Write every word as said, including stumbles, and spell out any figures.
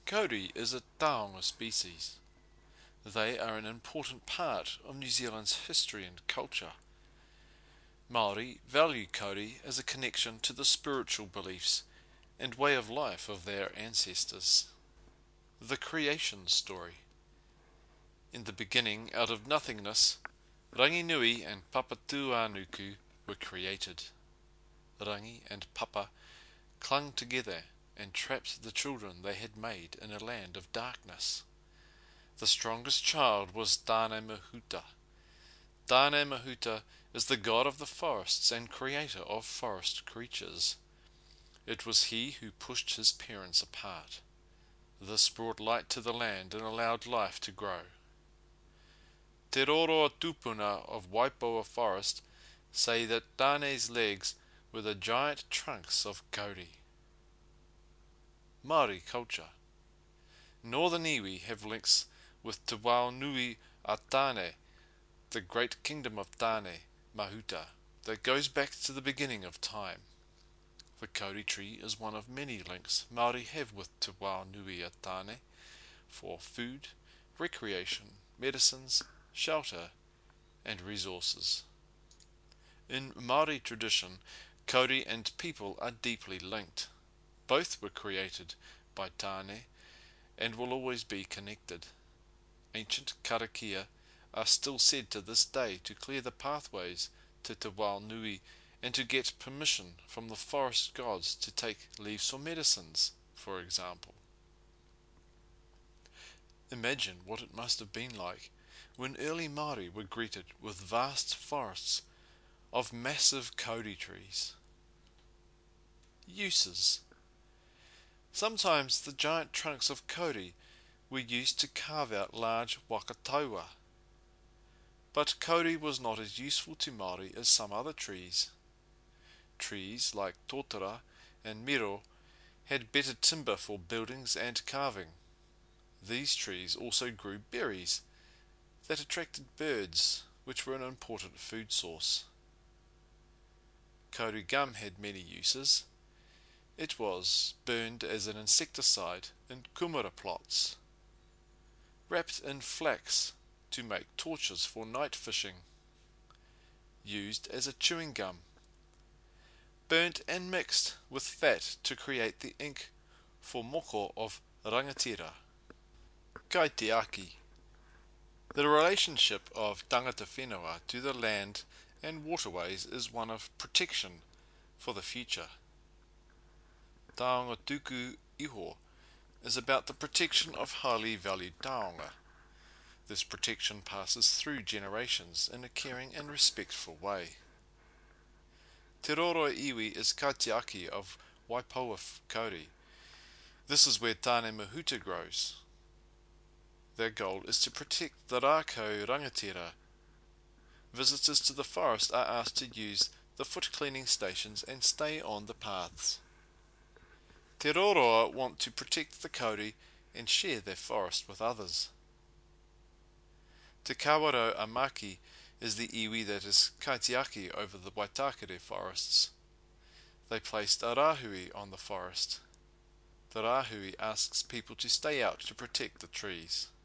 Kauri is a taonga species. They are an important part of New Zealand's history and culture. Māori value kauri as a connection to the spiritual beliefs and way of life of their ancestors. The creation story. In the beginning, out of nothingness, Ranginui and Papatūānuku were created. Rangi and Papa clung together and trapped the children they had made in a land of darkness. The strongest child was Tāne Mahuta. Tāne Mahuta is the god of the forests and creator of forest creatures. It was he who pushed his parents apart. This brought light to the land and allowed life to grow. Te Roroa Tupuna of Waipoua Forest say that Tāne's legs were the giant trunks of kauri. Māori culture. Northern iwi have links with Te Wao Nui a Tāne, the great kingdom of Tāne Mahuta, that goes back to the beginning of time. The kauri tree is one of many links Māori have with Te Wao Nui a Tāne for food, recreation, medicines, shelter, and resources. In Māori tradition, kauri and people are deeply linked. Both were created by Tāne and will always be connected. Ancient karakia are still said to this day to clear the pathways to Te Wao Nui and to get permission from the forest gods to take leaves for medicines, for example. Imagine what it must have been like when early Māori were greeted with vast forests of massive kauri trees. Uses. Sometimes the giant trunks of kauri were used to carve out large wakataua. But kauri was not as useful to Māori as some other trees. Trees like totara and miro had better timber for buildings and carving. These trees also grew berries that attracted birds, which were an important food source. Kauri gum had many uses. It was burned as an insecticide in kumara plots, wrapped in flax to make torches for night fishing, used as a chewing gum, burnt and mixed with fat to create the ink for moko of rangatira. Kaitiaki. The relationship of tangata whenua to the land and waterways is one of protection for the future. Taonga Tuku Iho is about the protection of highly valued taonga. This protection passes through generations in a caring and respectful way. Te Roroa Iwi is Kaitiaki of Waipoua Kauri. This is where Tāne Mahuta grows. Their goal is to protect the rākau rangatira. Visitors to the forest are asked to use the foot cleaning stations and stay on the paths. Te Roroa want to protect the kauri and share their forest with others. Te Kawaro Amaki is the iwi that is kaitiaki over the Waitakere forests. They placed a rahui on the forest. The rahui asks people to stay out to protect the trees.